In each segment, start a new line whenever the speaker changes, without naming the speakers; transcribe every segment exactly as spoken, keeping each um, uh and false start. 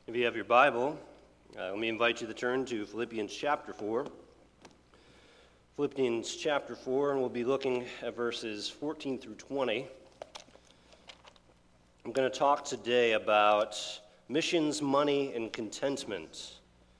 If you have your Bible, uh, let me invite you to turn to Philippians chapter four. Philippians chapter four, and we'll be looking at verses fourteen through twenty. I'm going to talk today about missions, money, and contentment.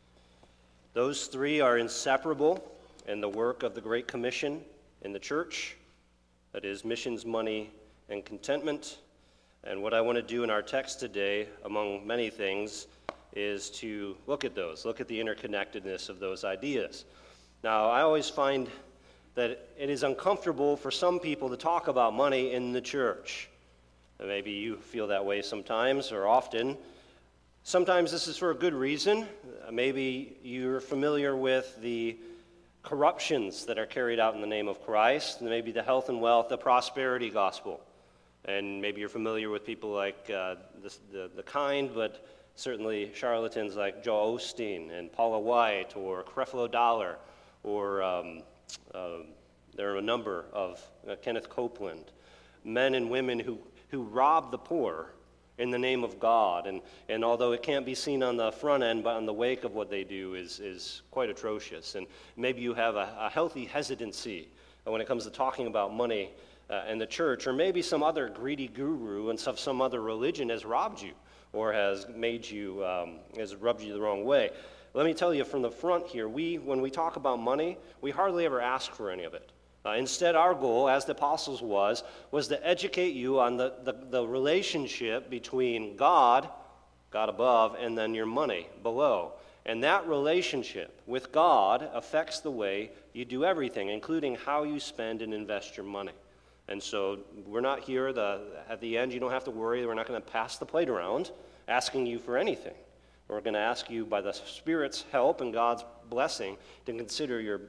Those three are inseparable in the work of the Great Commission in the church. That is, missions, money, and contentment. And what I want to do in our text today, among many things, is to look at those, look at the interconnectedness of those ideas. Now, I always find that it is uncomfortable for some people to talk about money in the church. Maybe you feel that way sometimes or often. Sometimes this is for a good reason. Maybe you're familiar with the corruptions that are carried out in the name of Christ, maybe the health and wealth, the prosperity gospel. And maybe you're familiar with people like uh, the, the, the kind, but certainly charlatans like Joel Osteen and Paula White or Creflo Dollar, or um, uh, there are a number of uh, Kenneth Copeland, men and women who, who rob the poor in the name of God. And, and although it can't be seen on the front end, but on the wake of what they do is, is quite atrocious. And maybe you have a, a healthy hesitancy when it comes to talking about money uh, in the church, or maybe some other greedy guru and some, some other religion has robbed you or has made you, um, has rubbed you the wrong way. Let me tell you from the front here, we, when we talk about money, we hardly ever ask for any of it. Uh, instead, our goal, as the apostles was, was to educate you on the, the, the relationship between God, God above, and then your money below. And that relationship with God affects the way you do everything, including how you spend and invest your money. And so we're not here, the, at the end, you don't have to worry, we're not going to pass the plate around asking you for anything. We're going to ask you by the Spirit's help and God's blessing to consider your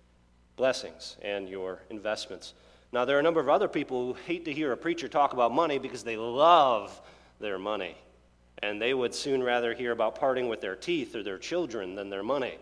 blessings and your investments. Now, there are a number of other people who hate to hear a preacher talk about money because they love their money. And they would soon rather hear about parting with their teeth or their children than their money.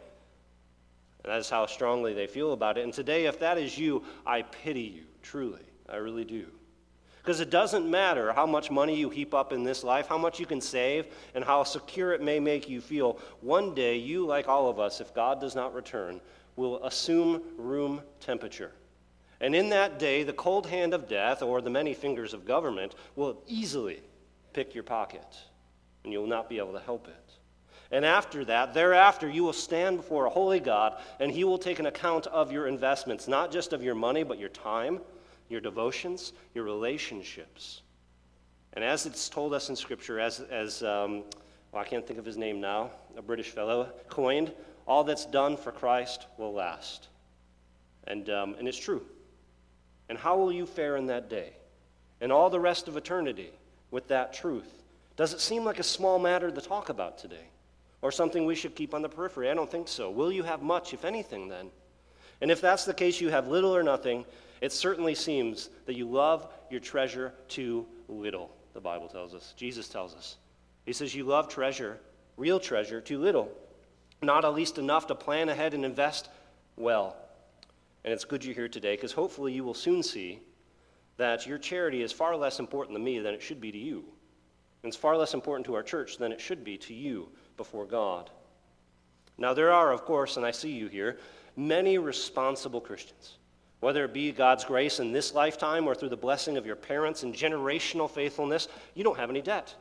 And that is how strongly they feel about it. And today, if that is you, I pity you, truly. I really do. Because it doesn't matter how much money you heap up in this life, how much you can save, and how secure it may make you feel. One day, you, like all of us, if God does not return, will assume room temperature. And in that day, the cold hand of death, or the many fingers of government, will easily pick your pocket, and you will not be able to help it. And after that, thereafter, you will stand before a holy God, and he will take an account of your investments, not just of your money, but your time, your devotions, your relationships. And as it's told us in Scripture, as, as um, well, I can't think of his name now, a British fellow coined, all that's done for Christ will last. And, um, and it's true. And how will you fare in that day and all the rest of eternity with that truth? Does it seem like a small matter to talk about today? Or something we should keep on the periphery? I don't think so. Will you have much, if anything, then? And if that's the case, you have little or nothing, it certainly seems that you love your treasure too little, the Bible tells us. Jesus tells us. He says you love treasure, real treasure, too little. Not at least enough to plan ahead and invest well. And it's good you're here today, because hopefully you will soon see that your charity is far less important to me than it should be to you. And it's far less important to our church than it should be to you before God. Now there are, of course, and I see you here, many responsible Christians. Whether it be God's grace in this lifetime or through the blessing of your parents and generational faithfulness, you don't have any debt.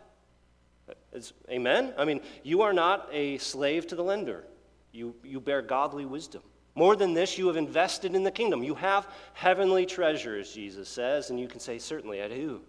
It's, amen? I mean, you are not a slave to the lender. You, you bear godly wisdom. More than this, you have invested in the kingdom. You have heavenly treasures, Jesus says, and you can say, certainly I do.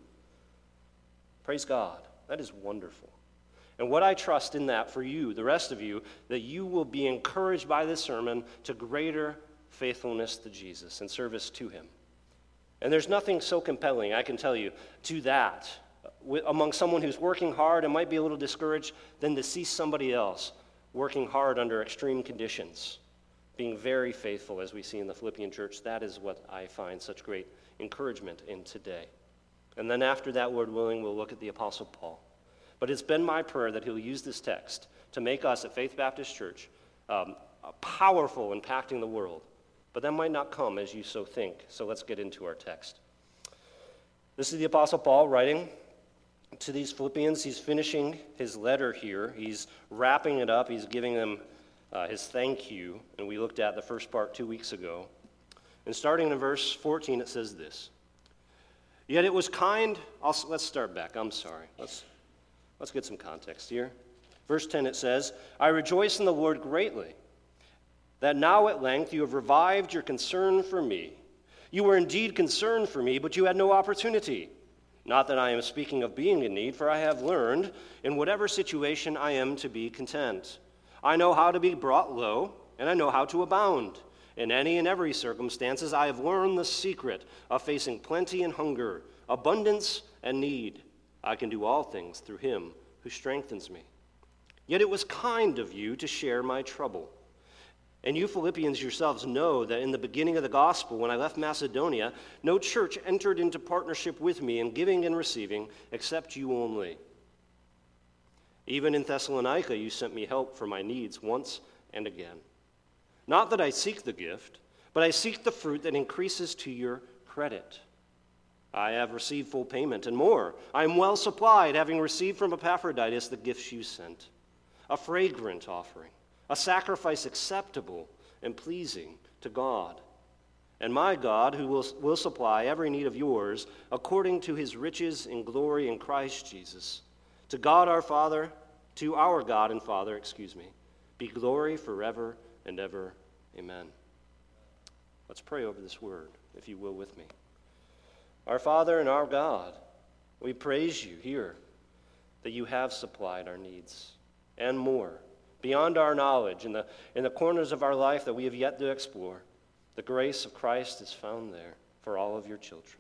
Praise God. That is wonderful. And what I trust in that for you, the rest of you, that you will be encouraged by this sermon to greater faithfulness to Jesus and service to him. And there's nothing so compelling, I can tell you, to that among someone who's working hard and might be a little discouraged than to see somebody else working hard under extreme conditions, being very faithful, as we see in the Philippian church. That is what I find such great encouragement in today. And then after that, Lord willing, we'll look at the Apostle Paul. But it's been my prayer that he'll use this text to make us at Faith Baptist Church um, powerful, impacting the world. But that might not come as you so think. So let's get into our text. This is the Apostle Paul writing to these Philippians. He's finishing his letter here. He's wrapping it up. He's giving them uh, his thank you. And we looked at the first part two weeks ago. And starting in verse fourteen, it says this. Yet it was kind, I'll, let's start back, I'm sorry. Let's, let's get some context here. Verse ten, it says, I rejoice in the Lord greatly, that now at length you have revived your concern for me. You were indeed concerned for me, but you had no opportunity. Not that I am speaking of being in need, for I have learned, in whatever situation I am to be content. I know how to be brought low, and I know how to abound. In any and every circumstances, I have learned the secret of facing plenty and hunger, abundance and need. I can do all things through him who strengthens me. Yet it was kind of you to share my trouble. And you Philippians yourselves know that in the beginning of the gospel, when I left Macedonia, no church entered into partnership with me in giving and receiving, except you only. Even in Thessalonica, you sent me help for my needs once and again. Not that I seek the gift, but I seek the fruit that increases to your credit. I have received full payment and more. I am well supplied, having received from Epaphroditus the gifts you sent, a fragrant offering, a sacrifice acceptable and pleasing to God. And my God, who will, will supply every need of yours according to his riches in glory in Christ Jesus. To God our Father, to our God and Father, excuse me, be glory forever and ever. Amen. Let's pray over this word, if you will, with me. Our Father and our God, we praise you here that you have supplied our needs and more, beyond our knowledge, in the, in the corners of our life that we have yet to explore. The grace of Christ is found there for all of your children.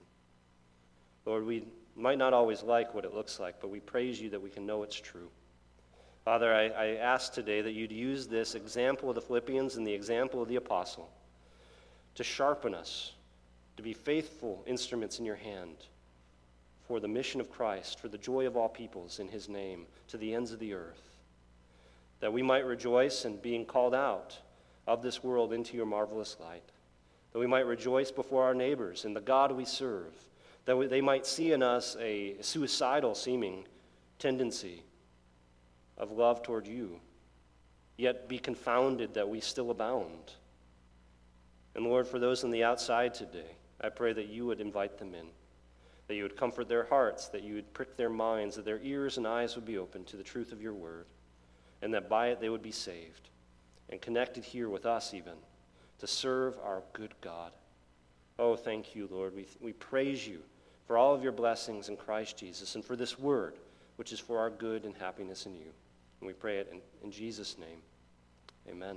Lord, we might not always like what it looks like, but we praise you that we can know it's true. Father, I, I ask today that you'd use this example of the Philippians and the example of the apostle to sharpen us, to be faithful instruments in your hand for the mission of Christ, for the joy of all peoples in his name, to the ends of the earth, that we might rejoice in being called out of this world into your marvelous light, that we might rejoice before our neighbors in the God we serve, that we, they might see in us a suicidal seeming tendency of love toward you, yet be confounded that we still abound. And Lord, for those on the outside today, I pray that you would invite them in, that you would comfort their hearts, that you would prick their minds, that their ears and eyes would be open to the truth of your word, and that by it they would be saved and connected here with us even to serve our good God. Oh, thank you, Lord. We, we praise you for all of your blessings in Christ Jesus and for this word, which is for our good and happiness in you. And we pray it in, in Jesus' name. Amen.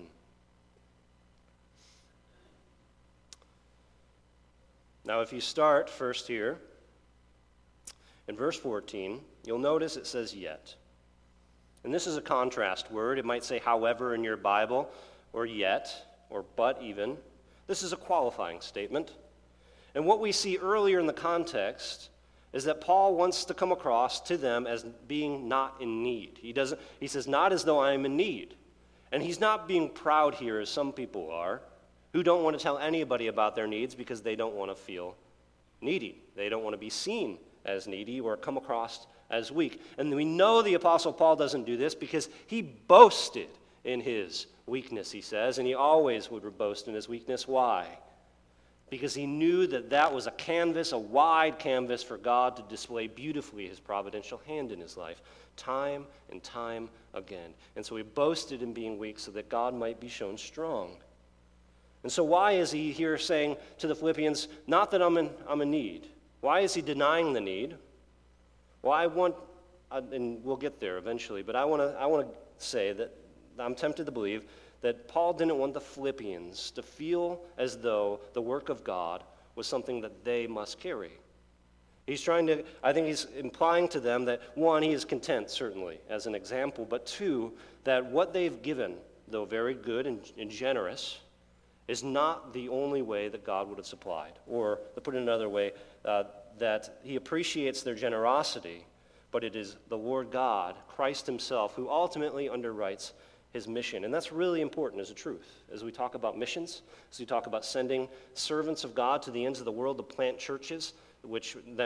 Now, if you start first here, in verse fourteen, you'll notice it says yet. And this is a contrast word. It might say however in your Bible, or yet, or but even. This is a qualifying statement. And what we see earlier in the context is that Paul wants to come across to them as being not in need. He doesn't. He says, not as though I am in need. And he's not being proud here as some people are, who don't want to tell anybody about their needs because they don't want to feel needy. They don't want to be seen as needy or come across as weak. And we know the Apostle Paul doesn't do this because he boasted in his weakness, he says, and he always would boast in his weakness. Why? Because he knew that that was a canvas, a wide canvas for God to display beautifully his providential hand in his life, time and time again. And so he boasted in being weak so that God might be shown strong. And so why is he here saying to the Philippians, not that I'm in, I'm in need? Why is he denying the need? Well, I want, and we'll get there eventually, but I want to I want to say that I'm tempted to believe that Paul didn't want the Philippians to feel as though the work of God was something that they must carry. He's trying to, I think he's implying to them that, one, he is content, certainly, as an example, but two, that what they've given, though very good and, and generous, is not the only way that God would have supplied. Or, to put it another way, uh, that he appreciates their generosity, but it is the Lord God, Christ himself, who ultimately underwrites his mission. And that's really important as a truth. As we talk about missions, as we talk about sending servants of God to the ends of the world to plant churches, which then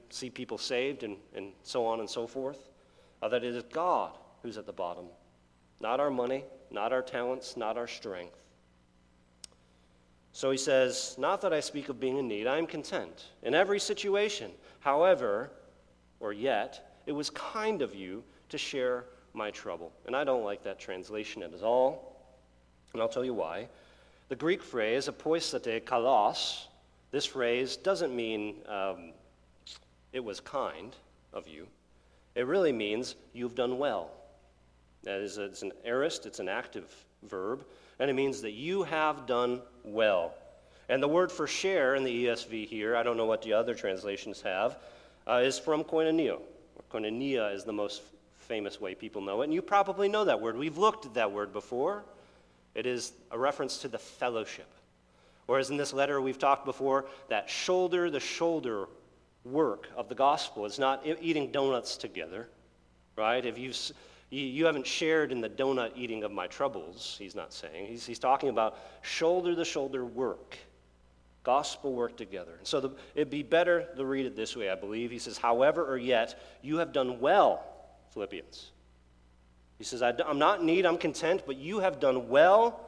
see people saved and, and so on and so forth, uh, that it is God who's at the bottom, not our money, not our talents, not our strength. So he says, not that I speak of being in need, I am content in every situation. However, or yet, it was kind of you to share my trouble. And I don't like that translation at all, and I'll tell you why. The Greek phrase, apoistate kalos, this phrase doesn't mean um, it was kind of you. It really means you've done well. That is, it's an aorist, it's an active verb, and it means that you have done well. And the word for share in the E S V here, I don't know what the other translations have, uh, is from koinonia. Koinonia is the most famous way people know it, and you probably know that word. We've looked at that word before. It is a reference to the fellowship. Whereas in this letter we've talked before, that shoulder-to-shoulder work of the gospel is not eating donuts together, right? If you've, you you haven't shared in the donut eating of my troubles, he's not saying. He's, he's talking about shoulder-to-shoulder work, gospel work together. And so the, it'd be better to read it this way, I believe. He says, however or yet, you have done well, Philippians. He says, I'm not in need, I'm content, but you have done well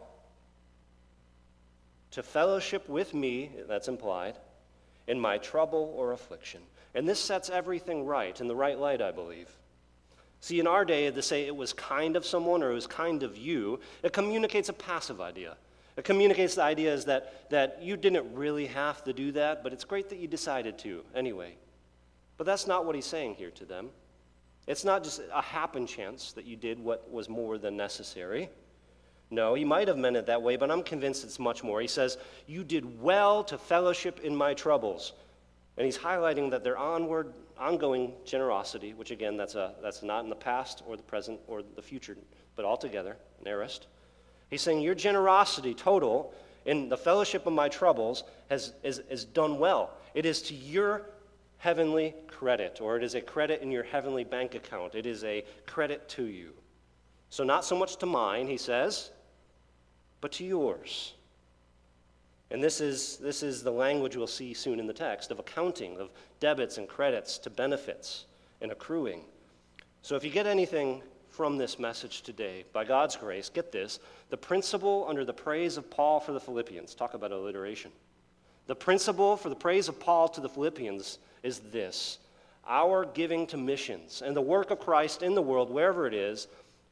to fellowship with me, that's implied, in my trouble or affliction. And this sets everything right, in the right light, I believe. See, in our day, to say it was kind of someone or it was kind of you, it communicates a passive idea. It communicates the idea is that, that you didn't really have to do that, but it's great that you decided to anyway. But that's not what he's saying here to them. It's not just a happen chance that you did what was more than necessary. No, he might have meant it that way, but I'm convinced it's much more. He says, you did well to fellowship in my troubles. And he's highlighting that their onward, ongoing generosity, which again, that's, a, that's not in the past or the present or the future, but altogether, an aorist. He's saying your generosity total in the fellowship of my troubles has is, is done well. It is to your heavenly credit, or it is a credit in your heavenly bank account. It is a credit to you. So not so much to mine, he says, but to yours. And this is, this is the language we'll see soon in the text of accounting, of debits and credits to benefits and accruing. So if you get anything from this message today, by God's grace, get this, the principle under the praise of Paul for the Philippians, talk about alliteration. The principle for the praise of Paul to the Philippians is this: our giving to missions and the work of Christ in the world, wherever it is,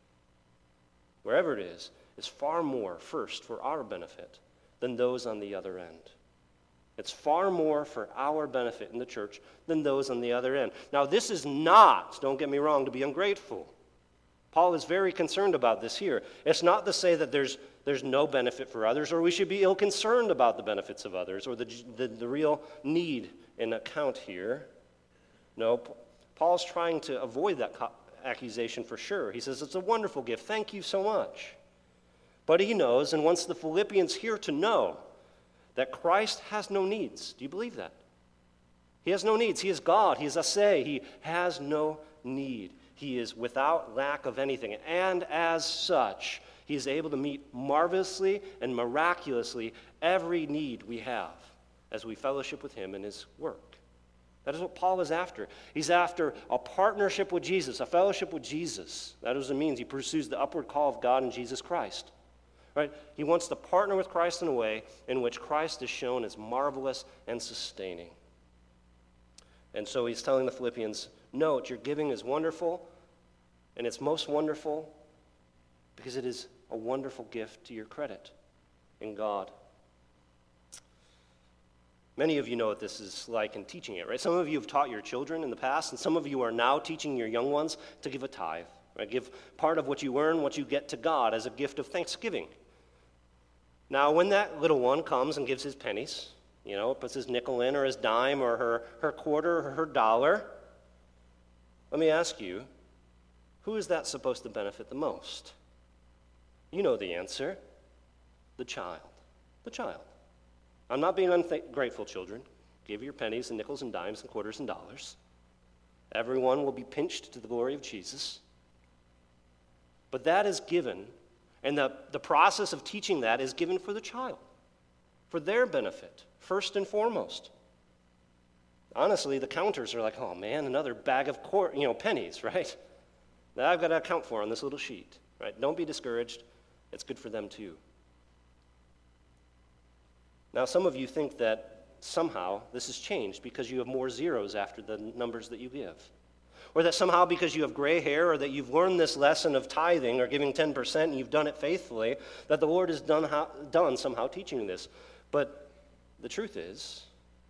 wherever it is, is far more first for our benefit than those on the other end. It's far more for our benefit in the church than those on the other end. Now, this is not, don't get me wrong, to be ungrateful. Paul is very concerned about this here. It's not to say that there's there's no benefit for others, or we should be ill-concerned about the benefits of others, or the, the, the real need in account here. No, Paul's trying to avoid that co- accusation for sure. He says, it's a wonderful gift. Thank you so much. But he knows and wants the Philippians here to know that Christ has no needs. Do you believe that? He has no needs. He is God. He is Aseh. He has no need. He is without lack of anything. And as such, he is able to meet marvelously and miraculously every need we have as we fellowship with him in his work. That is what Paul is after. He's after a partnership with Jesus, a fellowship with Jesus. That is what it means. He pursues the upward call of God in Jesus Christ. Right? He wants to partner with Christ in a way in which Christ is shown as marvelous and sustaining. And so he's telling the Philippians, note, your giving is wonderful, and it's most wonderful because it is a wonderful gift to your credit in God. Many of you know what this is like in teaching it, right? Some of you have taught your children in the past, and some of you are now teaching your young ones to give a tithe, right? Give part of what you earn, what you get to God as a gift of thanksgiving. Now, when that little one comes and gives his pennies, you know, puts his nickel in or his dime or her, her quarter or her dollar, let me ask you, who is that supposed to benefit the most? You know the answer. The child. The child. I'm not being ungrateful, children. Give your pennies and nickels and dimes and quarters and dollars. Everyone will be pinched to the glory of Jesus. But that is given, and the, the process of teaching that is given for the child, for their benefit, first and foremost. Honestly, the counters are like, oh man, another bag of cor- you know pennies, right? That I've got to account for on this little sheet, right? Don't be discouraged. It's good for them too. Now, some of you think that somehow this has changed because you have more zeros after the numbers that you give. Or that somehow because you have gray hair or that you've learned this lesson of tithing or giving ten percent and you've done it faithfully, that the Lord has done, how, done somehow teaching you this. But the truth is,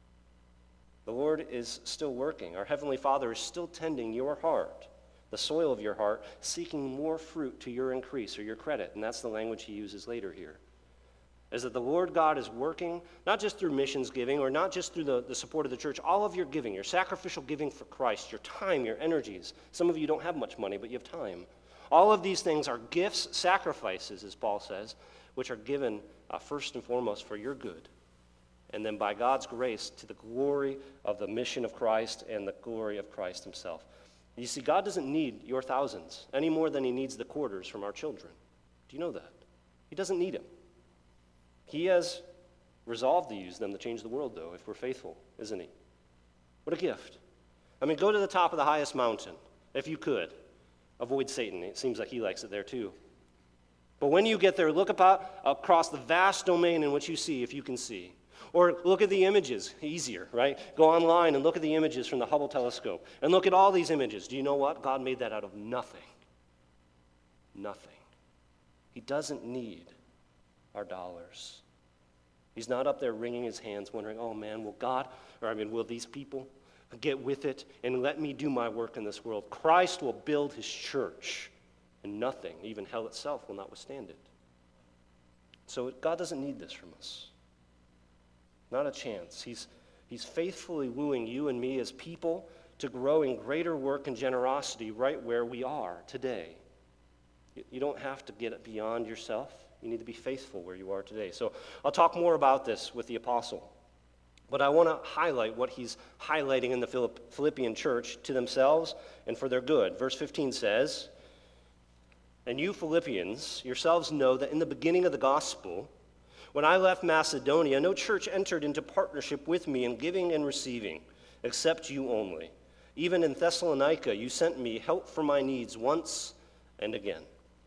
the Lord is still working. Our Heavenly Father is still tending your heart, the soil of your heart, seeking more fruit to your increase or your credit. And that's the language he uses later here. Is that the Lord God is working, not just through missions giving or not just through the, the support of the church, all of your giving, your sacrificial giving for Christ, your time, your energies. Some of you don't have much money, but you have time. All of these things are gifts, sacrifices, as Paul says, which are given uh, first and foremost for your good. And then by God's grace to the glory of the mission of Christ and the glory of Christ himself. You see, God doesn't need your thousands any more than he needs the quarters from our children. Do you know that? He doesn't need them. He has resolved to use them to change the world, though, if we're faithful, isn't he? What a gift. I mean, go to the top of the highest mountain, if you could. Avoid Satan. It seems like he likes it there, too. But when you get there, look about, across the vast domain in which you see, if you can see. Or look at the images. Easier, right? Go online and look at the images from the Hubble telescope. And look at all these images. Do you know what? God made that out of nothing. Nothing. He doesn't need our dollars. He's not up there wringing his hands wondering, oh man, will God, or I mean, will these people get with it and let me do my work in this world? Christ will build his church, and nothing, even hell itself, will not withstand it. So God doesn't need this from us. Not a chance. He's, he's faithfully wooing you and me as people to grow in greater work and generosity right where we are today. You, you don't have to get it beyond yourself. You need to be faithful where you are today. So I'll talk more about this with the apostle. But I want to highlight what he's highlighting in the Philippian church to themselves and for their good. Verse fifteen says, "And you Philippians yourselves know that in the beginning of the gospel, when I left Macedonia, no church entered into partnership with me in giving and receiving, except you only. Even in Thessalonica, you sent me help for my needs once and again."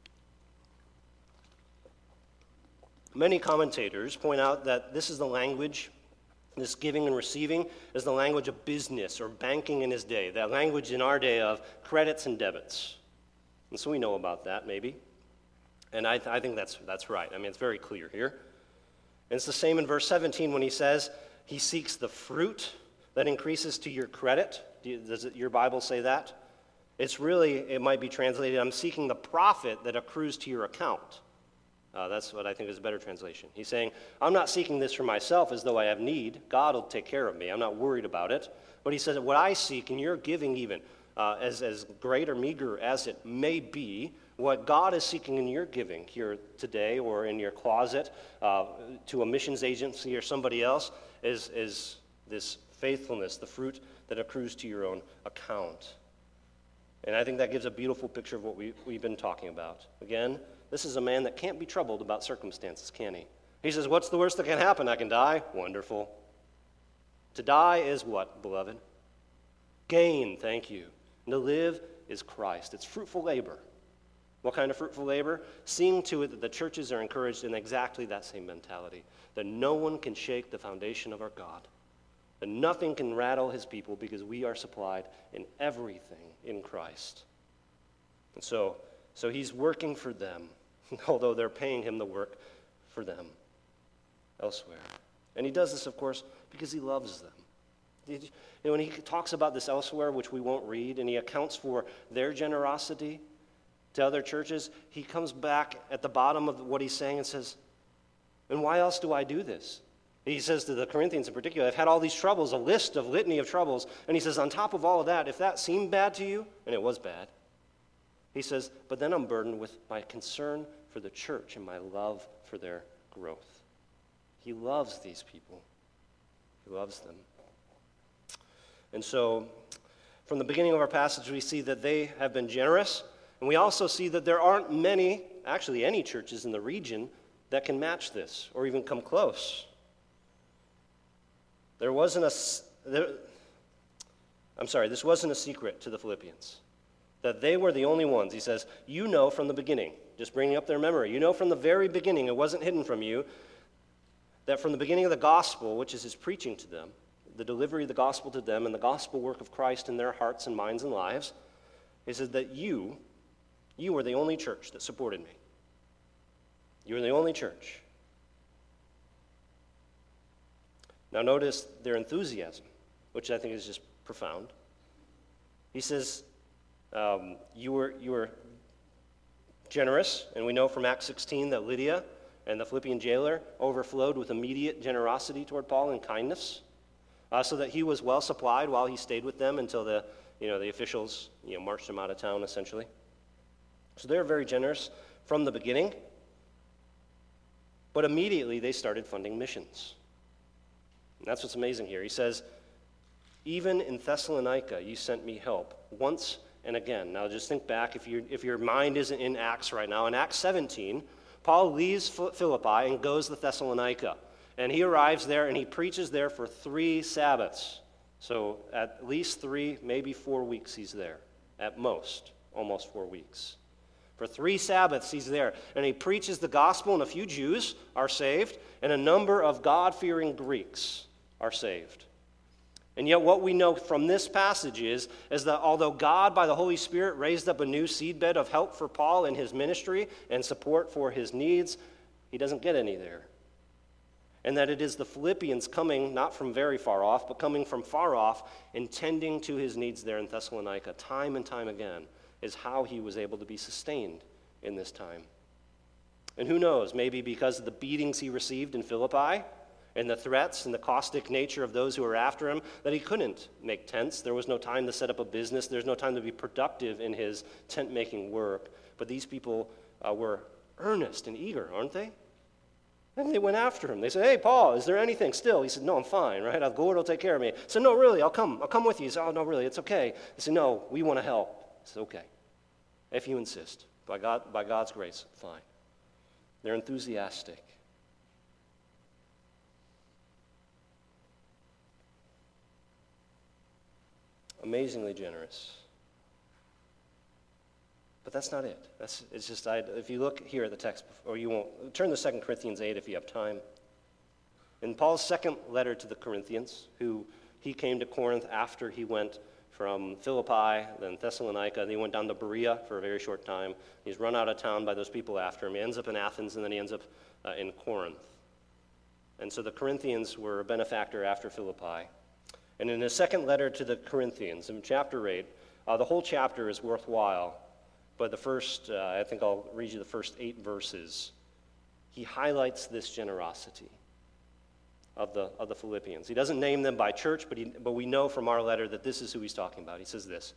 Many commentators point out that this is the language, this giving and receiving, is the language of business or banking in his day, that language in our day of credits and debits. And so we know about that, maybe. And I, th- I think that's, that's right. I mean, it's very clear here. And it's the same in verse seventeen when he says he seeks the fruit that increases to your credit. Do you, does it, your Bible say that? It's really, it might be translated, I'm seeking the profit that accrues to your account. Uh, that's what I think is a better translation. He's saying, I'm not seeking this for myself as though I have need. God will take care of me. I'm not worried about it. But he says, what I seek, and you're giving even, uh, as, as great or meager as it may be, what God is seeking in your giving here today or in your closet uh, to a missions agency or somebody else is, is this faithfulness, the fruit that accrues to your own account. And I think that gives a beautiful picture of what we, we've been talking about. Again, this is a man that can't be troubled about circumstances, can he? He says, what's the worst that can happen? I can die. Wonderful. To die is what, beloved? Gain, thank you. And to live is Christ. It's fruitful labor. What kind of fruitful labor? Seeing to it that the churches are encouraged in exactly that same mentality, that no one can shake the foundation of our God, that nothing can rattle his people because we are supplied in everything in Christ. And so, so he's working for them, although they're paying him the work for them elsewhere. And he does this, of course, because he loves them. You know, when he talks about this elsewhere, which we won't read, and he accounts for their generosity to other churches, he comes back at the bottom of what he's saying and says, and why else do I do this? He says to the Corinthians in particular, I've had all these troubles, a list of litany of troubles, and he says, on top of all of that, if that seemed bad to you, and it was bad, he says, but then I'm burdened with my concern for the church and my love for their growth. He loves these people. He loves them. And so, from the beginning of our passage, we see that they have been generous, and we also see that there aren't many, actually any churches in the region that can match this or even come close. There wasn't a, there, I'm sorry, this wasn't a secret to the Philippians, that they were the only ones. He says, you know from the beginning, just bringing up their memory, you know from the very beginning, it wasn't hidden from you, that from the beginning of the gospel, which is his preaching to them, the delivery of the gospel to them and the gospel work of Christ in their hearts and minds and lives, he says that you, you were the only church that supported me. You were the only church. Now notice their enthusiasm, which I think is just profound. He says, um, you were you were generous, and we know from Acts sixteen that Lydia and the Philippian jailer overflowed with immediate generosity toward Paul and kindness, uh, so that he was well supplied while he stayed with them until the you know the officials you know marched him out of town, essentially. So they're very generous from the beginning, but immediately they started funding missions. And that's what's amazing here. He says, even in Thessalonica, you sent me help once and again. Now just think back, if, you, if your mind isn't in Acts right now, in Acts seventeen, Paul leaves Philippi and goes to Thessalonica. And he arrives there and he preaches there for three Sabbaths. So at least three, maybe four weeks he's there. At most, almost four weeks. For three Sabbaths he's there. And he preaches the gospel, and a few Jews are saved, and a number of God-fearing Greeks are saved. And yet what we know from this passage is, is that although God, by the Holy Spirit, raised up a new seedbed of help for Paul in his ministry and support for his needs, he doesn't get any there. And that it is the Philippians coming, not from very far off, but coming from far off, and tending to his needs there in Thessalonica, time and time again, is how he was able to be sustained in this time. And who knows, maybe because of the beatings he received in Philippi, and the threats and the caustic nature of those who were after him, that he couldn't make tents. There was no time to set up a business. There's no time to be productive in his tent-making work. But these people uh, were earnest and eager, aren't they? And they went after him. They said, hey, Paul, is there anything still? He said, no, I'm fine, right? The Lord will take care of me. He said, no, really, I'll come. I'll come with you. He said, oh, no, really, it's okay. He said, no, we want to help. He said, okay, if you insist. By God, by God's grace, fine. They're enthusiastic. Amazingly generous. But that's not it. That's it's just I, if you look here at the text, or you won't turn to Second Corinthians eight if you have time. In Paul's second letter to the Corinthians, who he came to Corinth after he went from Philippi, then Thessalonica, and he went down to Berea for a very short time. He's run out of town by those people after him. He ends up in Athens, and then he ends up uh, in Corinth. And so the Corinthians were a benefactor after Philippi. And in his second letter to the Corinthians, in chapter eight, uh, the whole chapter is worthwhile, but the first, uh, I think I'll read you the first eight verses. He highlights this generosity of the, of the Philippians. He doesn't name them by church, but, he, but we know from our letter that this is who he's talking about. He says this.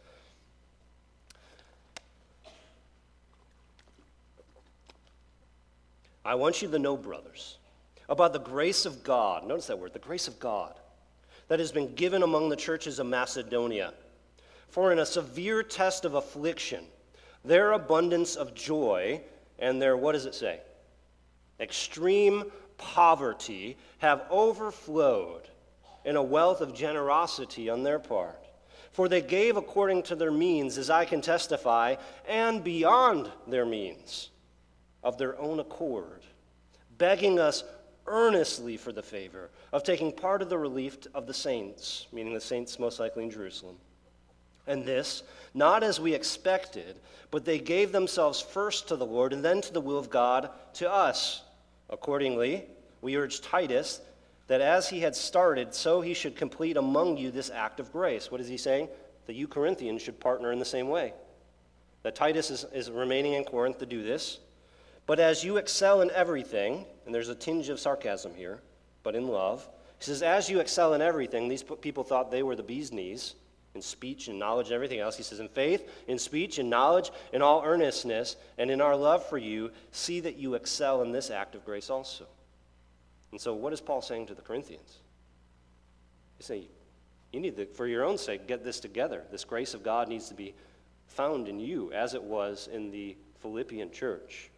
I want you to know, brothers, about the grace of God. Notice that word, the grace of God, that has been given among the churches of Macedonia. For in a severe test of affliction, their abundance of joy and their, what does it say? Extreme poverty have overflowed in a wealth of generosity on their part. For they gave according to their means, as I can testify, and beyond their means, of their own accord, begging us earnestly for the favor of taking part of the relief of the saints, meaning the saints most likely in Jerusalem. And this, not as we expected, but they gave themselves first to the Lord and then to the will of God to us. Accordingly, we urge Titus that as he had started, so he should complete among you this act of grace. What is he saying? That you Corinthians should partner in the same way. That Titus is, is remaining in Corinth to do this. But as you excel in everything, and there's a tinge of sarcasm here, but in love, he says, as you excel in everything, these people thought they were the bee's knees, in speech and knowledge and everything else. He says, in faith, in speech, in knowledge, in all earnestness, and in our love for you, see that you excel in this act of grace also. And so what is Paul saying to the Corinthians? He's saying, you need to, for your own sake, get this together. This grace of God needs to be found in you, as it was in the Philippian church.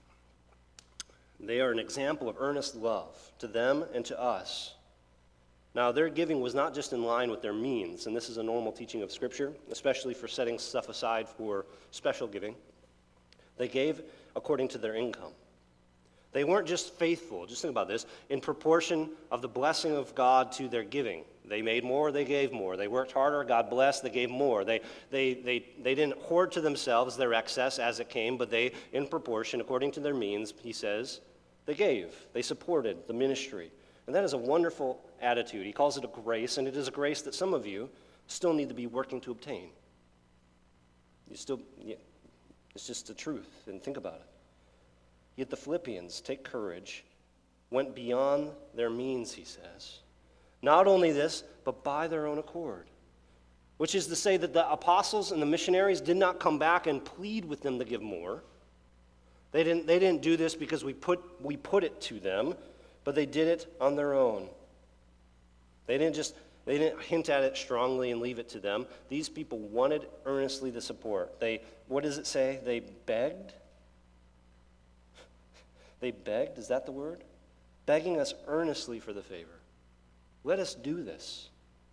They are an example of earnest love to them and to us. Now, their giving was not just in line with their means, and this is a normal teaching of Scripture, especially for setting stuff aside for special giving. They gave according to their income. They weren't just faithful, just think about this, in proportion of the blessing of God to their giving. They made more, they gave more. They worked harder, God blessed, they gave more. They, they, they, they didn't hoard to themselves their excess as it came, but they, in proportion, according to their means, he says, they gave. They supported the ministry. And that is a wonderful attitude. He calls it a grace, and it is a grace that some of you still need to be working to obtain. You still, yeah, it's just the truth, and think about it. Yet the Philippians, take courage, went beyond their means, he says. Not only this, but by their own accord. Which is to say that the apostles and the missionaries did not come back and plead with them to give more. They didn't, they didn't do this because we put, we put it to them, but they did it on their own. They didn't just, they didn't hint at it strongly and leave it to them. These people wanted earnestly the support. They, what does it say? They begged? They begged, is that the word? Begging us earnestly for the favor. Let us do this.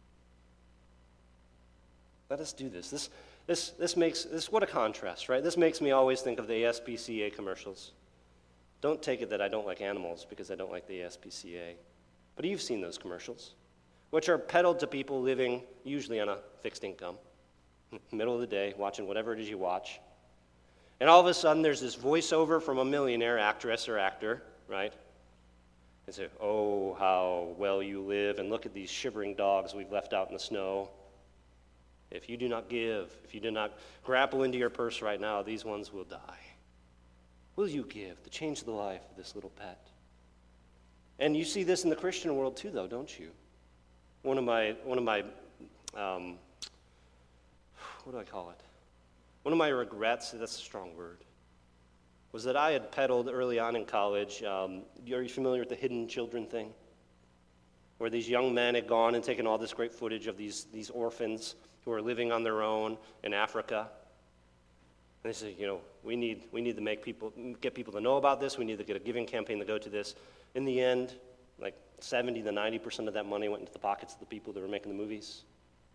Let us do this. This, this, this makes, this, what a contrast, right? This makes me always think of the A S P C A commercials. Don't take it that I don't like animals because I don't like the A S P C A. But you've seen those commercials, which are peddled to people living usually on a fixed income, middle of the day, watching whatever it is you watch. And all of a sudden, there's this voiceover from a millionaire actress or actor, right? And say, oh, how well you live, and look at these shivering dogs we've left out in the snow. If you do not give, if you do not grapple into your purse right now, these ones will die. Will you give to change the life of this little pet? And you see this in the Christian world too, though, don't you? One of my, one of my, um, what do I call it? One of my regrets, that's a strong word, was that I had peddled early on in college. Um, are you familiar with the hidden children thing? Where these young men had gone and taken all this great footage of these, these orphans who are living on their own in Africa. And they said, you know, we need, we need to make people, get people to know about this. We need to get a giving campaign to go to this. In the end, like seventy to ninety percent of that money went into the pockets of the people that were making the movies.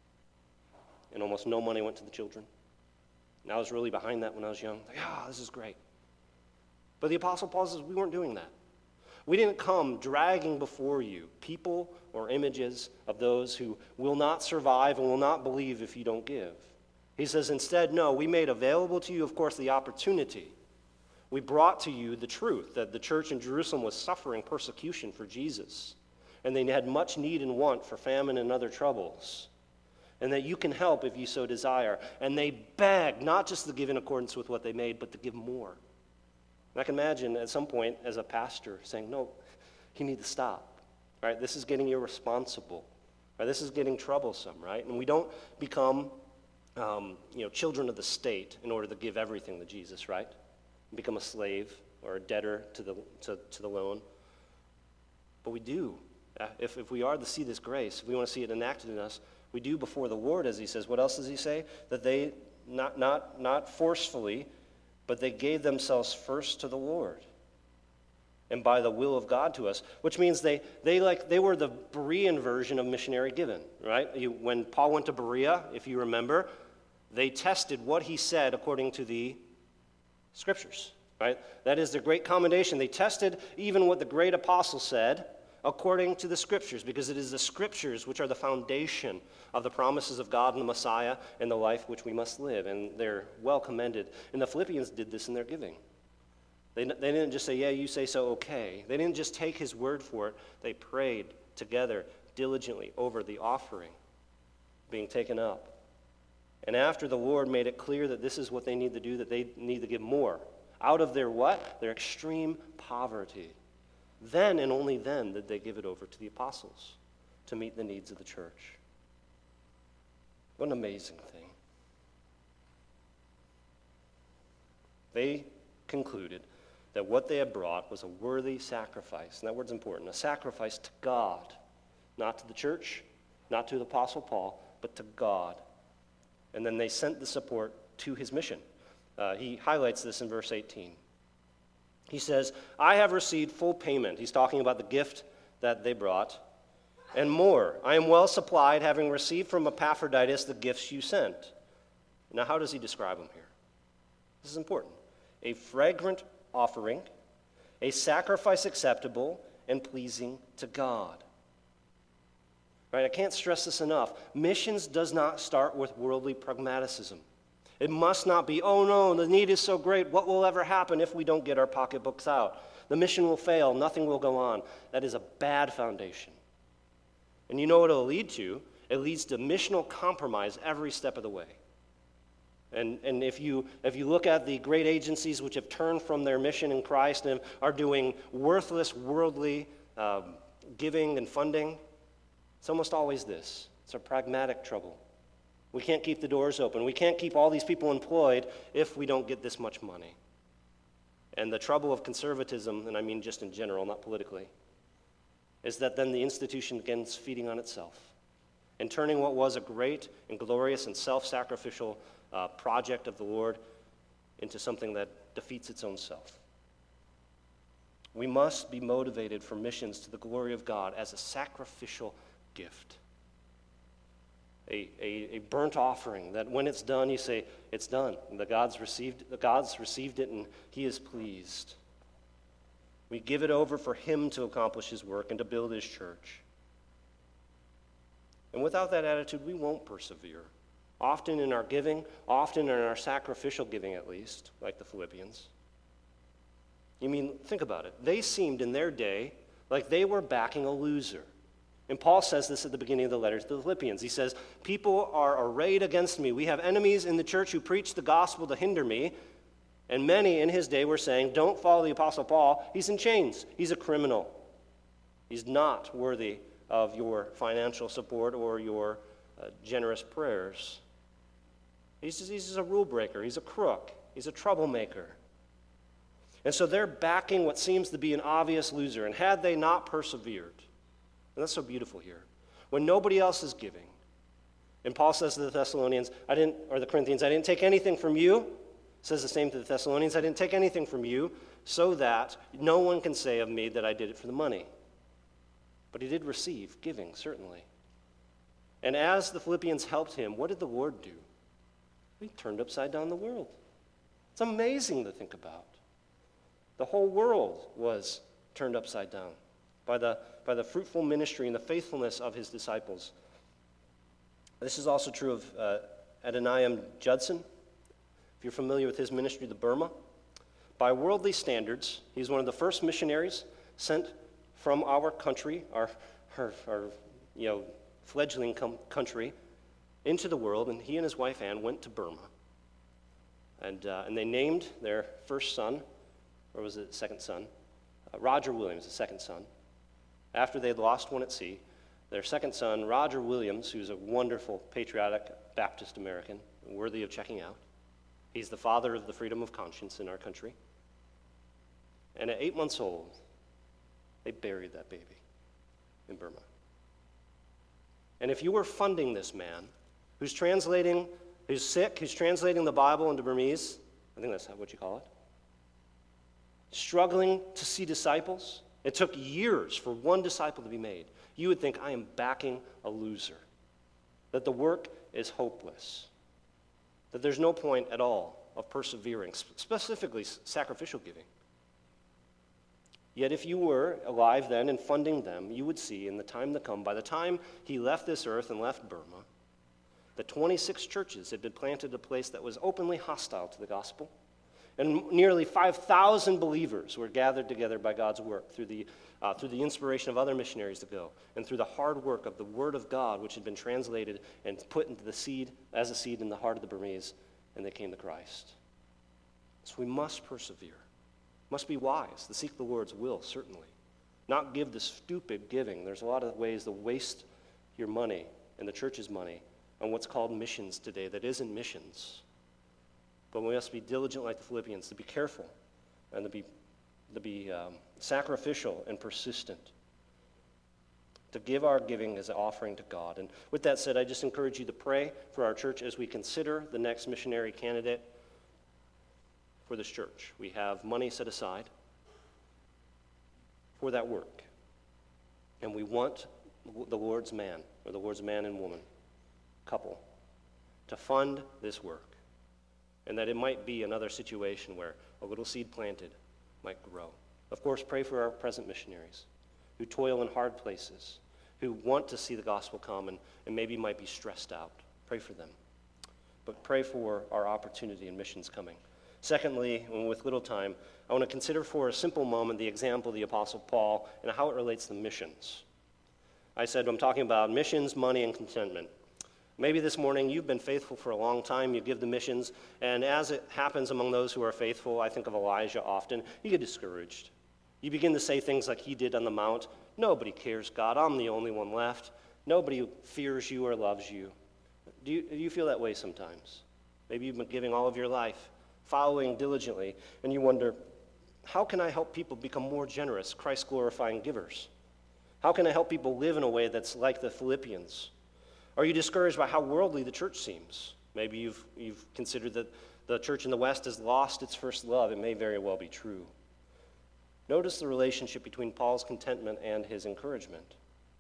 And almost no money went to the children. And I was really behind that when I was young. Like, ah, oh, this is great. But the Apostle Paul says we weren't doing that. We didn't come dragging before you people or images of those who will not survive and will not believe if you don't give. He says instead, no, we made available to you, of course, the opportunity. We brought to you the truth that the church in Jerusalem was suffering persecution for Jesus, and they had much need and want for famine and other troubles, and that you can help if you so desire. And they begged not just to give in accordance with what they made, but to give more. And I can imagine at some point as a pastor saying, no, you need to stop. Right? This is getting irresponsible. Right? This is getting troublesome, right? And we don't become um, you know, children of the state in order to give everything to Jesus, right? Become a slave or a debtor to the, to, to the loan. But we do. If, if we are to see this grace, if we want to see it enacted in us, we do before the Lord, as he says. What else does he say? That they, not, not, not forcefully, but they gave themselves first to the Lord and by the will of God to us, which means they, they, like, they were the Berean version of missionary giving, right? You, when Paul went to Berea, if you remember, they tested what he said according to the Scriptures, right? That is the great commendation. They tested even what the great apostle said according to the Scriptures, because it is the Scriptures which are the foundation of the promises of God and the Messiah and the life which we must live, and they're well commended. And the Philippians did this in their giving. They, they didn't just say, yeah, you say so, okay. They didn't just take his word for it. They prayed together diligently over the offering being taken up. And after the Lord made it clear that this is what they need to do, that they need to give more, out of their what? Their extreme poverty. Then and only then did they give it over to the apostles to meet the needs of the church. What an amazing thing. They concluded that what they had brought was a worthy sacrifice. And that word's important. A sacrifice to God. Not to the church, not to the Apostle Paul, but to God. And then they sent the support to his mission. Uh, he highlights this in verse eighteen. He says, I have received full payment. He's talking about the gift that they brought. and more. I am well supplied, having received from Epaphroditus the gifts you sent. Now, how does he describe them here? This is important. A fragrant offering, a sacrifice acceptable and pleasing to God. Right? I can't stress this enough. Missions does not start with worldly pragmaticism. It must not be, oh no, the need is so great, what will ever happen if we don't get our pocketbooks out? The mission will fail, nothing will go on. That is a bad foundation. And you know what it'll lead to? It leads to missional compromise every step of the way. And, and if you if you look at the great agencies which have turned from their mission in Christ and are doing worthless, worldly um, giving and funding, it's almost always this. It's a pragmatic trouble. We can't keep the doors open. We can't keep all these people employed if we don't get this much money. And the trouble of conservatism, and I mean just in general, not politically, is that then the institution begins feeding on itself and turning what was a great and glorious and self-sacrificial uh, project of the Lord into something that defeats its own self. We must be motivated for missions to the glory of God as a sacrificial gift. A, a, a burnt offering that when it's done, you say, it's done. The God's received, the God's received it and he is pleased. We give it over for him to accomplish his work and to build his church. And without that attitude, we won't persevere. Often in our giving, often in our sacrificial giving at least, like the Philippians. You mean, think about it. They seemed in their day like they were backing a loser. And Paul says this at the beginning of the letter to the Philippians. He says, people are arrayed against me. We have enemies in the church who preach the gospel to hinder me. And many in his day were saying, don't follow the Apostle Paul. He's in chains. He's a criminal. He's not worthy of your financial support or your uh, generous prayers. He's just, he's just a rule breaker. He's a crook. He's a troublemaker. And so they're backing what seems to be an obvious loser. And had they not persevered, and that's so beautiful here, when nobody else is giving, and Paul says to the Thessalonians, I didn't, or the Corinthians, I didn't take anything from you, says the same to the Thessalonians, I didn't take anything from you, so that no one can say of me that I did it for the money. But he did receive giving, certainly. And as the Philippians helped him, what did the Lord do? He turned upside down the world. It's amazing to think about. The whole world was turned upside down by the, by the fruitful ministry and the faithfulness of his disciples. This is also true of uh, Adoniram Judson. If you're familiar with his ministry to Burma, by worldly standards, he's one of the first missionaries sent from our country, our, our, our you know, fledgling com- country, into the world, and he and his wife Anne went to Burma. And, uh, and they named their first son, or was it second son? Uh, Roger Williams, the second son. After they'd lost one at sea, their second son, Roger Williams, who's a wonderful, patriotic Baptist American, worthy of checking out. He's the father of the freedom of conscience in our country. And at eight months old, they buried that baby in Burma. And if you were funding this man, who's translating, who's sick, who's translating the Bible into Burmese, I think that's what you call it, struggling to see disciples, it took years for one disciple to be made. You would think, I am backing a loser, that the work is hopeless, that there's no point at all of persevering, specifically sacrificial giving. Yet if you were alive then and funding them, you would see in the time to come, by the time he left this earth and left Burma, that twenty-six churches had been planted in a place that was openly hostile to the gospel. And nearly five thousand believers were gathered together by God's work through the, uh, through the inspiration of other missionaries to go, and through the hard work of the Word of God, which had been translated and put into the seed, as a seed in the heart of the Burmese, and they came to Christ. So we must persevere. Must be wise to seek the Lord's will, certainly. Not give the stupid giving. There's a lot of ways to waste your money and the church's money on what's called missions today that isn't missions. But we must be diligent like the Philippians, to be careful and to be, to be um, sacrificial and persistent, to give our giving as an offering to God. And with that said, I just encourage you to pray for our church as we consider the next missionary candidate for this church. We have money set aside for that work. And we want the Lord's man, or the Lord's man and woman, couple, to fund this work. And that it might be another situation where a little seed planted might grow. Of course, pray for our present missionaries who toil in hard places, who want to see the gospel come and, and maybe might be stressed out. Pray for them. But pray for our opportunity in missions coming. Secondly, and with little time, I want to consider for a simple moment the example of the Apostle Paul and how it relates to missions. I said I'm talking about missions, money, and contentment. Maybe this morning you've been faithful for a long time, you give the missions, and as it happens among those who are faithful, I think of Elijah often, you get discouraged. You begin to say things like he did on the Mount, nobody cares, God, I'm the only one left. Nobody fears you or loves you. Do you, do you feel that way sometimes? Maybe you've been giving all of your life, following diligently, and you wonder, how can I help people become more generous, Christ-glorifying givers? How can I help people live in a way that's like the Philippians? Are you discouraged by how worldly the church seems? Maybe you've, you've considered that the church in the West has lost its first love. It may very well be true. Notice the relationship between Paul's contentment and his encouragement.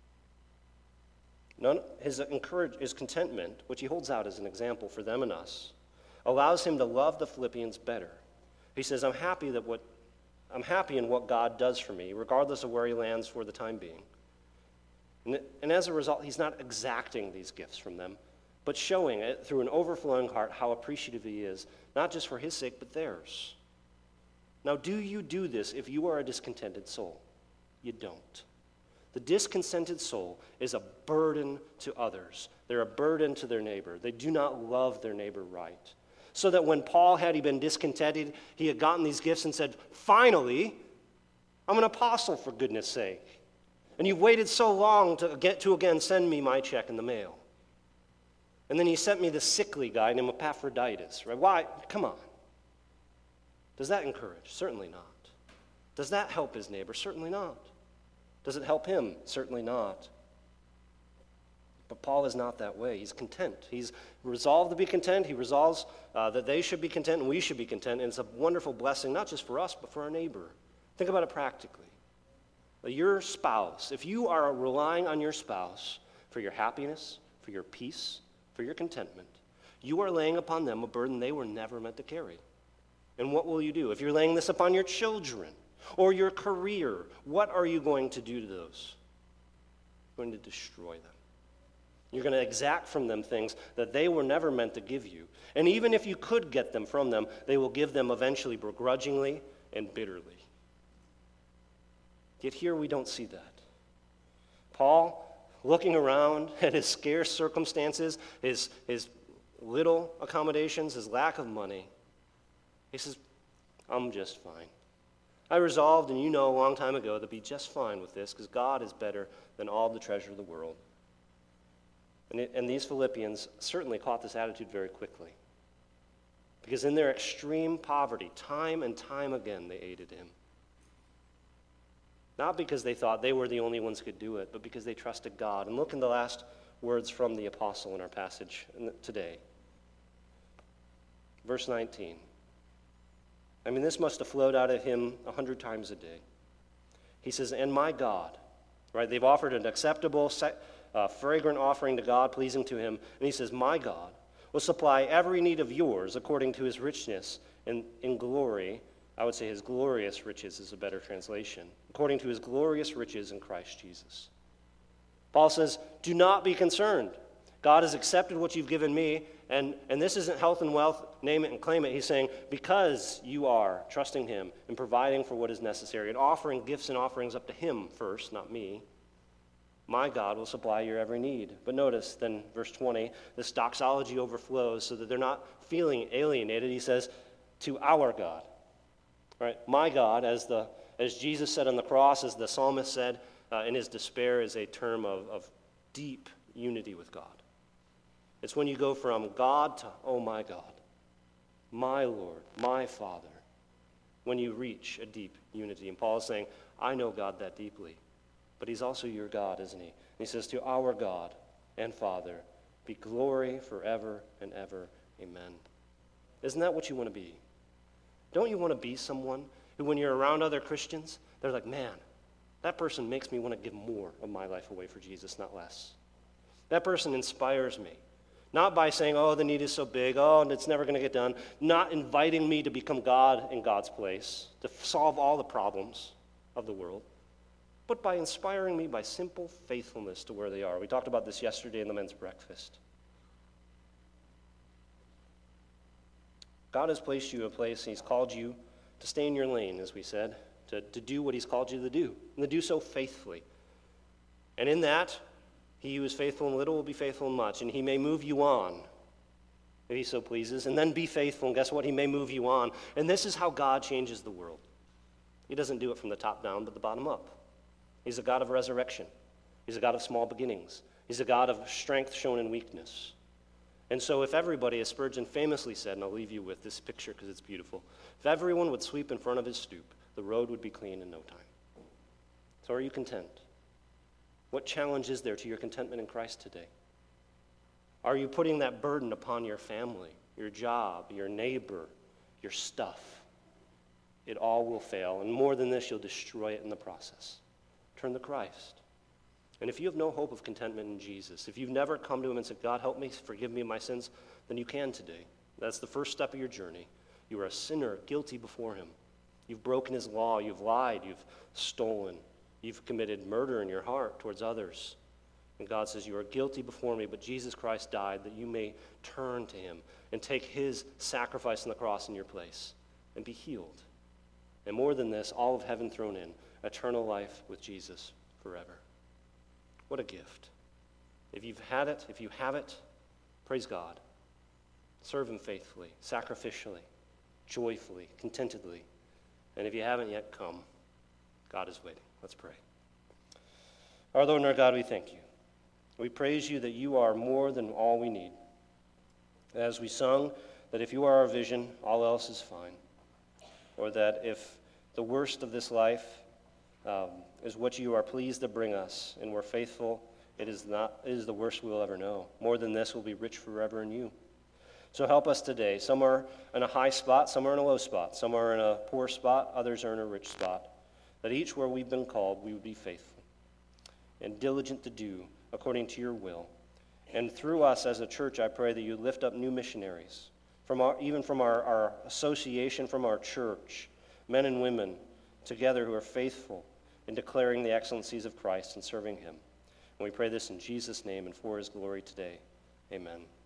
None, his, encourage, his contentment, which he holds out as an example for them and us, allows him to love the Philippians better. He says, I'm happy that what I'm happy in what God does for me, regardless of where he lands for the time being. And, and as a result, he's not exacting these gifts from them, but showing it through an overflowing heart how appreciative he is, not just for his sake, but theirs. Now, do you do this if you are a discontented soul? You don't. The discontented soul is a burden to others. They're a burden to their neighbor. They do not love their neighbor right. So that when Paul, had he been discontented, he had gotten these gifts and said, finally, I'm an apostle for goodness sake. And you've waited so long to get to again send me my check in the mail. And then he sent me the sickly guy named Epaphroditus, right? Why? Come on. Does that encourage? Certainly not. Does that help his neighbor? Certainly not. Does it help him? Certainly not. But Paul is not that way. He's content. He's resolved to be content. He resolves uh, that they should be content and we should be content. And it's a wonderful blessing, not just for us, but for our neighbor. Think about it practically. Your spouse, if you are relying on your spouse for your happiness, for your peace, for your contentment, you are laying upon them a burden they were never meant to carry. And what will you do? If you're laying this upon your children or your career, what are you going to do to those? You're going to destroy them. You're going to exact from them things that they were never meant to give you. And even if you could get them from them, they will give them eventually begrudgingly and bitterly. Yet here we don't see that. Paul, looking around at his scarce circumstances, his, his little accommodations, his lack of money, he says, I'm just fine. I resolved, and you know a long time ago, to be just fine with this because God is better than all the treasure of the world. And, it, and these Philippians certainly caught this attitude very quickly. Because in their extreme poverty, time and time again, they aided him. Not because they thought they were the only ones who could do it, but because they trusted God. And look in the last words from the apostle in our passage today. Verse nineteen. I mean, this must have flowed out of him a hundred times a day. He says, and my God, right? They've offered an acceptable, uh, fragrant offering to God, pleasing to him. And he says, my God will supply every need of yours according to his richness in, in glory. I would say his glorious riches is a better translation. According to his glorious riches in Christ Jesus. Paul says, do not be concerned. God has accepted what you've given me, and, and this isn't health and wealth, name it and claim it. He's saying, because you are trusting him and providing for what is necessary and offering gifts and offerings up to him first, not me, my God will supply your every need. But notice then, verse twenty, this doxology overflows so that they're not feeling alienated. He says, to our God. Right? My God, as the as Jesus said on the cross, as the psalmist said uh, in his despair, is a term of, of deep unity with God. It's when you go from God to, oh my God, my Lord, my Father, when you reach a deep unity. And Paul is saying, I know God that deeply, but he's also your God, isn't he? And he says, to our God and Father, be glory forever and ever. Amen. Isn't that what you want to be? Don't you want to be someone who, when you're around other Christians, they're like, man, That person makes me want to give more of my life away for Jesus, not less. That person inspires me. Not by saying, oh, the need is so big, oh, and it's never going to get done. Not inviting me to become God in God's place, to solve all the problems of the world, but by inspiring me by simple faithfulness to where they are. We talked about this yesterday in the men's breakfast. God has placed you in a place, and he's called you to stay in your lane, as we said, to, to do what he's called you to do, and to do so faithfully. And in that, he who is faithful in little will be faithful in much, and he may move you on, if he so pleases, and then be faithful, and guess what? He may move you on. And this is how God changes the world. He doesn't do it from the top down, but the bottom up. He's a God of resurrection. He's a God of small beginnings. He's a God of strength shown in weakness. And so if everybody, as Spurgeon famously said, and I'll leave you with this picture because it's beautiful, if everyone would sweep in front of his stoop, the road would be clean in no time. So are you content? What challenge is there to your contentment in Christ today? Are you putting that burden upon your family, your job, your neighbor, your stuff? It all will fail, and more than this, you'll destroy it in the process. Turn to Christ. And if you have no hope of contentment in Jesus, if you've never come to him and said, God, help me, forgive me of my sins, then you can today. That's the first step of your journey. You are a sinner, guilty before him. You've broken his law, you've lied, you've stolen, you've committed murder in your heart towards others. And God says, you are guilty before me, but Jesus Christ died that you may turn to him and take his sacrifice on the cross in your place and be healed. And more than this, all of heaven thrown in, eternal life with Jesus forever. What a gift. If you've had it, if you have it, praise God. Serve him faithfully, sacrificially, joyfully, contentedly. And if you haven't yet come, God is waiting. Let's pray. Our Lord and our God, we thank you. We praise you that you are more than all we need. As we sung, that if you are our vision, all else is fine. Or that if the worst of this life um, is what you are pleased to bring us, and we're faithful, it is not it is the worst we'll ever know. More than this, we'll be rich forever in you. So help us today. Some are in a high spot, some are in a low spot. Some are in a poor spot, others are in a rich spot. That each where we've been called, we would be faithful and diligent to do according to your will. And through us as a church, I pray that you lift up new missionaries, from our, even from our, our association, from our church, men and women together who are faithful in declaring the excellencies of Christ and serving him. And we pray this in Jesus' name and for his glory today. Amen.